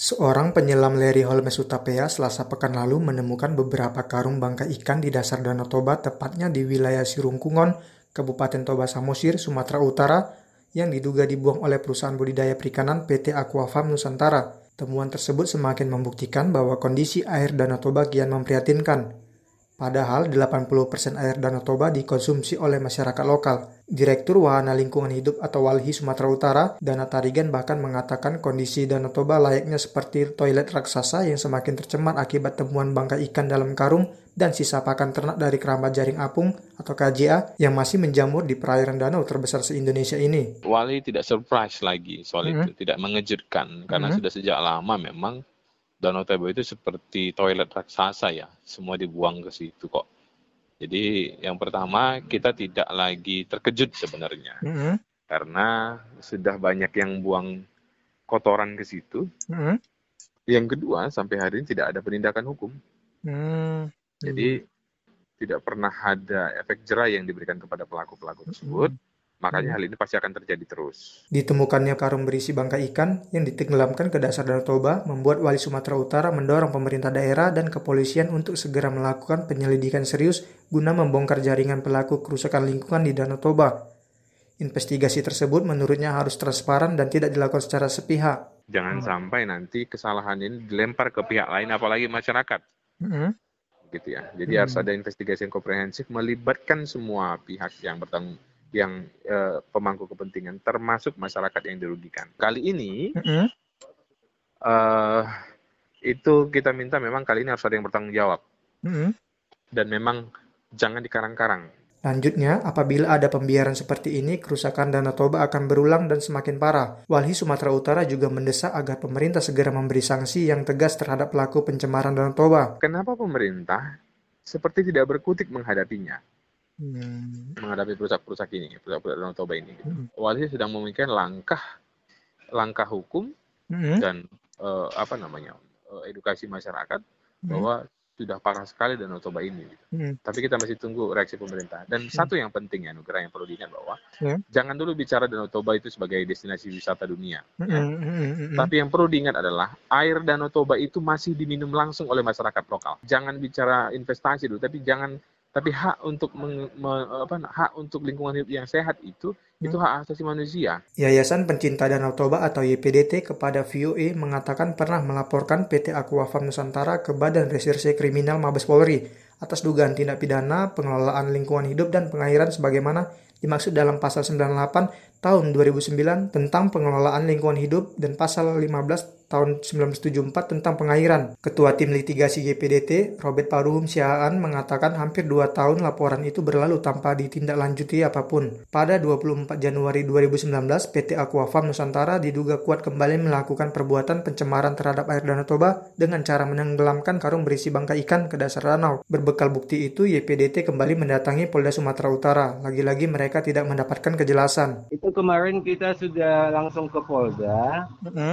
Seorang penyelam Larry Holmes Hutapea Selasa pekan lalu menemukan beberapa karung bangkai ikan di dasar Danau Toba, tepatnya di wilayah Sirungkungon, Kabupaten Toba Samosir, Sumatera Utara, yang diduga dibuang oleh perusahaan budidaya perikanan PT Aquafarm Nusantara. Temuan tersebut semakin membuktikan bahwa kondisi air Danau Toba kian memprihatinkan. Padahal 80% air Danau Toba dikonsumsi oleh masyarakat lokal. Direktur Wahana Lingkungan Hidup atau WALHI Sumatera Utara, Dana Tarigan bahkan mengatakan kondisi Danau Toba layaknya seperti toilet raksasa yang semakin tercemar akibat temuan bangkai ikan dalam karung dan sisa pakan ternak dari kerabat jaring apung atau KJA yang masih menjamur di perairan danau terbesar se-Indonesia ini. Wali tidak surprise lagi soal itu, tidak mengejutkan karena sudah sejak lama memang Danau Toba itu seperti toilet raksasa ya, semua dibuang ke situ kok. Jadi yang pertama kita tidak lagi terkejut sebenarnya, karena sudah banyak yang buang kotoran ke situ. Yang kedua, sampai hari ini tidak ada penindakan hukum. Jadi tidak pernah ada efek jera yang diberikan kepada pelaku-pelaku tersebut. Makanya hal ini pasti akan terjadi terus. Ditemukannya karung berisi bangkai ikan yang ditenggelamkan ke dasar Danau Toba membuat Wali Sumatera Utara mendorong pemerintah daerah dan kepolisian untuk segera melakukan penyelidikan serius guna membongkar jaringan pelaku kerusakan lingkungan di Danau Toba. Investigasi tersebut menurutnya harus transparan dan tidak dilakukan secara sepihak. Jangan sampai nanti kesalahan ini dilempar ke pihak lain, apalagi masyarakat. Gitu ya. Jadi harus ada investigasi yang komprehensif melibatkan semua pihak yang pemangku kepentingan, termasuk masyarakat yang dirugikan. Kali ini itu kita minta memang kali ini harus ada yang bertanggung jawab, dan memang jangan dikarang-karang. Lanjutnya, apabila ada pembiaran seperti ini, kerusakan Danau Toba akan berulang dan semakin parah. Walhi Sumatera Utara juga mendesak agar pemerintah segera memberi sanksi yang tegas terhadap pelaku pencemaran Danau Toba. Kenapa pemerintah seperti tidak berkutik menghadapinya? Menghadapi perusak-perusak ini, perusak-perusak Danau Toba ini. Walhi sedang memikirkan langkah hukum dan edukasi masyarakat bahwa sudah parah sekali Danau Toba ini. Tapi kita masih tunggu reaksi pemerintah. Dan satu yang penting ya, Nugra, yang perlu diingat bahwa jangan dulu bicara Danau Toba itu sebagai destinasi wisata dunia. Tapi yang perlu diingat adalah air Danau Toba itu masih diminum langsung oleh masyarakat lokal. Jangan bicara investasi dulu, tapi hak untuk lingkungan hidup yang sehat itu hak asasi manusia. Yayasan Pencinta Danau Toba atau YPDT kepada VOA mengatakan pernah melaporkan PT Aquafarm Nusantara ke Badan Reserse Kriminal Mabes Polri atas dugaan tindak pidana pengelolaan lingkungan hidup dan pengairan sebagaimana dimaksud dalam pasal 98 tahun 2009 tentang pengelolaan lingkungan hidup dan pasal 15 tahun 1974 tentang pengairan. Ketua Tim Litigasi YPDT, Robert Paruhum Sihaan, mengatakan hampir 2 tahun laporan itu berlalu tanpa ditindaklanjuti apapun. Pada 24 Januari 2019, PT Aquafarm Nusantara diduga kuat kembali melakukan perbuatan pencemaran terhadap air Danau Toba dengan cara menenggelamkan karung berisi bangkai ikan ke dasar danau. Berbekal bukti itu, YPDT kembali mendatangi Polda Sumatera Utara. Lagi-lagi mereka tidak mendapatkan kejelasan. Itu kemarin kita sudah langsung ke Polda.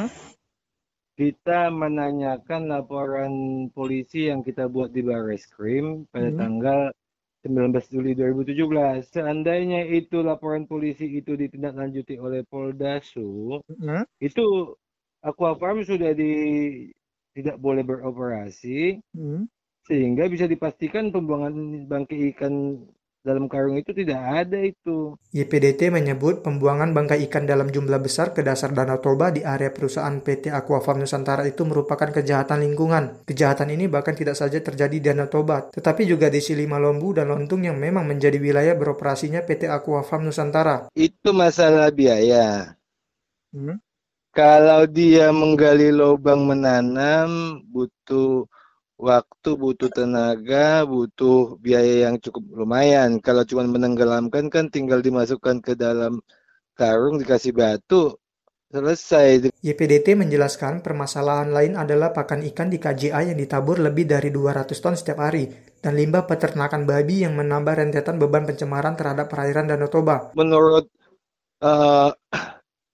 Kita menanyakan laporan polisi yang kita buat di Barreskrim pada tanggal 19 Juli 2017. Seandainya itu laporan polisi itu ditindaklanjuti oleh Polda Su, itu Aquafarm sudah tidak boleh beroperasi, sehingga bisa dipastikan pembuangan bangkai ikan dalam karung itu tidak ada itu. YPDT menyebut pembuangan bangkai ikan dalam jumlah besar ke dasar Danau Toba di area perusahaan PT Aquafarm Nusantara itu merupakan kejahatan lingkungan. Kejahatan ini bahkan tidak saja terjadi di Danau Toba, tetapi juga di Silima Lombu dan Lontung yang memang menjadi wilayah beroperasinya PT Aquafarm Nusantara. Itu masalah biaya. Kalau dia menggali lubang menanam, butuh waktu, butuh tenaga, butuh biaya yang cukup lumayan. Kalau cuma menenggelamkan kan tinggal dimasukkan ke dalam karung, dikasih batu, selesai. YPDT menjelaskan permasalahan lain adalah pakan ikan di KJA yang ditabur lebih dari 200 ton setiap hari dan limbah peternakan babi yang menambah rentetan beban pencemaran terhadap perairan Danau Toba. Menurut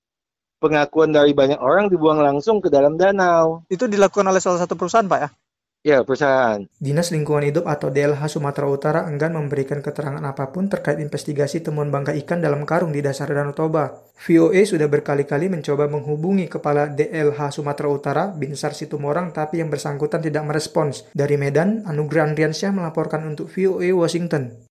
pengakuan dari banyak orang dibuang langsung ke dalam danau. Itu dilakukan oleh salah satu perusahaan, Pak ya? Ya, perusahaan. Dinas Lingkungan Hidup atau DLH Sumatera Utara enggan memberikan keterangan apapun terkait investigasi temuan bangkai ikan dalam karung di dasar Danau Toba. VOA sudah berkali-kali mencoba menghubungi Kepala DLH Sumatera Utara, Binsar Situmorang, tapi yang bersangkutan tidak merespons. Dari Medan, Anugrah Andriansyah melaporkan untuk VOA Washington.